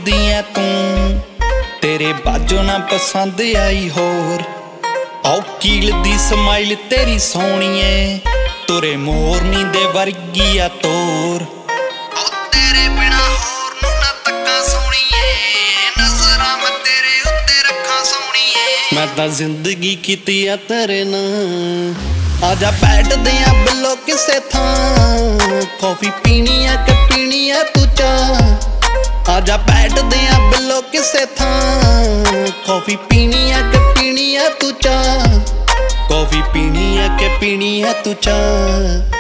दी है तू, तेरे बाजो ना पसंद आई होर। औ कील दी स्माइल तेरी सोहणीए, तुरे मोरनी दे वर्गी आ तोर। औ तेरे बिना होर नूं ना तक्कां सोहणीए, नज़रां मैं तेरे उत्ते रखां सोहणीए। मैं तां जिंदगी कीती आ तेरे नाल, आजा बैठदे आ बिल्लो किसे थां। कॉफी पीनी है कि पीनी है तू चाह, आजा बैठदे आ बिल्लो किसे थां। कॉफी पीनी है कि पीनी है तू चाह, कॉफी पीनी है कि पीनी है तू चाह।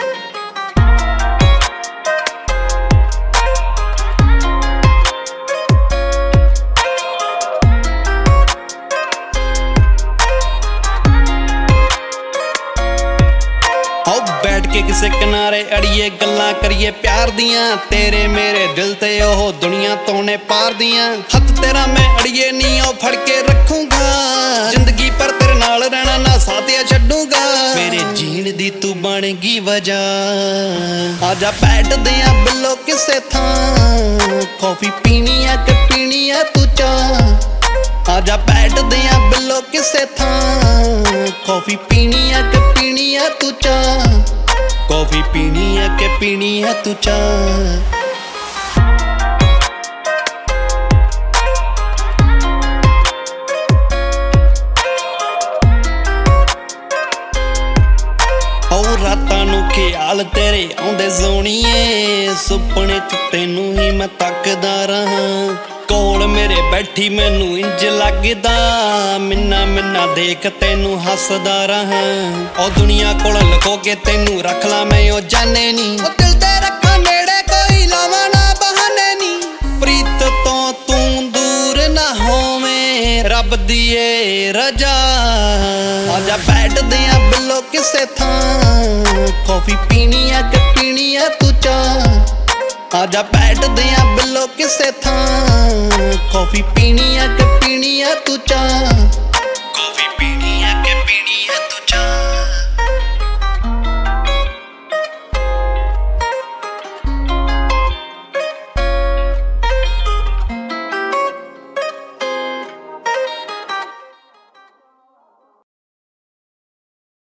बैठ के किसे किनारे अड़िए गल्लां करिए प्यार दियां, तेरे मेरे दिल ते ओह दुनिया तोने पार दियां। हथ तेरा मैं अड़िए नी ओ फड़ के रखूंगा, जिंदगी पर तेरे नाल रहना ना साथिया छड्डूंगा। मेरे जीण दी तू बन गई वजह, आजा बैठदे आ बिल्लो किसे थां। कॉफी पीनी है कि पीनी है तू चाह, आजा बैठदे आ बिल्लो किसे थां। कॉफी पीनी है कि पीनी है तू चाह, कॉफी पीनी है कि पीनी है तू चाह। रातां नूं ख्याल तेरे आउंदे सोहणीए, सुपने च तैनूं ही मैं तकदा रहां। कोल मेरे बैठी मैनू इंज लगदा, मिन्ना मिन्ना देख तैनू हसदा रहां। ओ दुनिया कोल लुको के तैनू रख ला मैं ओ जाने नी, ओ दिल ते रखां नेड़े कोई लावां ना बहाने नी। प्रीत तो तू दूर ना होवें, रब दी ए रजा। आजा बैठदे आ बिल्लो किसे थां। कॉफी पीनी है कि पीनी है तू चाह, आजा बैठदे आ बिल्लो किसे थां। कॉफी पीनी है कि पीनी है तू चाह, कॉफी पीनी है कि पीनी है तू चाह।